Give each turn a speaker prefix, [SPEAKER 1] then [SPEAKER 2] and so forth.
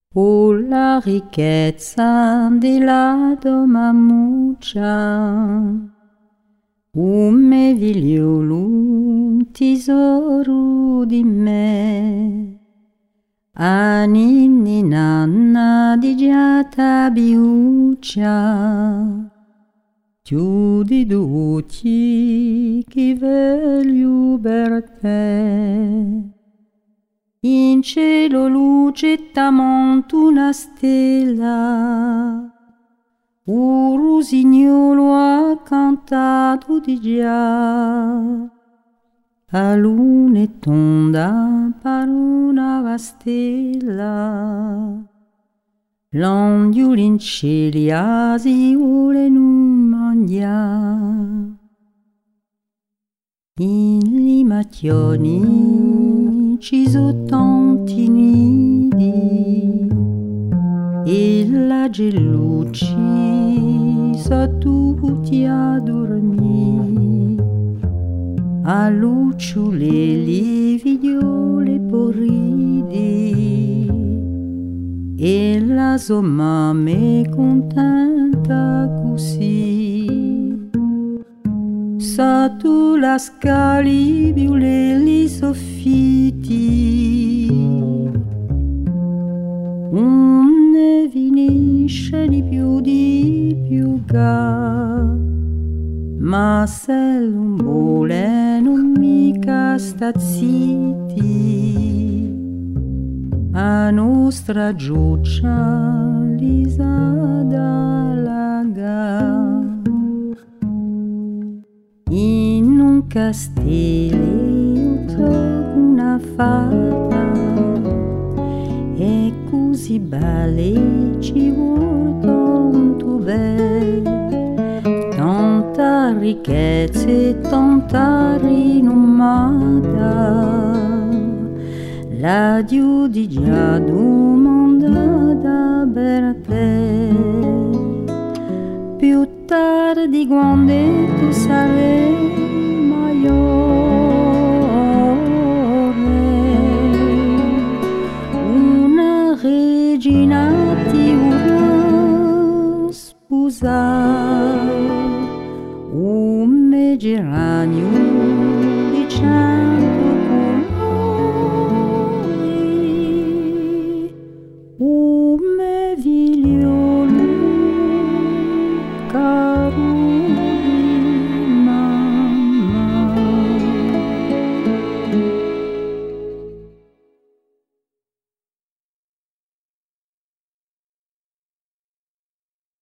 [SPEAKER 1] O la ricchezza della domamuccia, un mevigliolo tesoro di me, a ninni nanna di giata biuccia, più di tutti che voglio per te. In cielo luce tramonta una stella, un rosignolo ha cantato di già, a luna tonda per una vastella, l'angelo in cielo si vuole non mangiare. In li mattioni ci sono tanti nidi e la gellucci sono tutti a dormire. A lucciole le vigliole porridi e la sua mamma è contenta così. Sotto la scali violeli soffitti, un ne finisce di più ga, ma se non vuole non mica sta zitti, a nostra giuccia lisa dalla ga. In un castello trovo una fata e così belle ci vuole tanto bene, tanta ricchezza e tanta rinomata, la Dio di già domandata per te. Più tardi quando tu sarai maggiore, una regina ti vorrà sposare, un geranio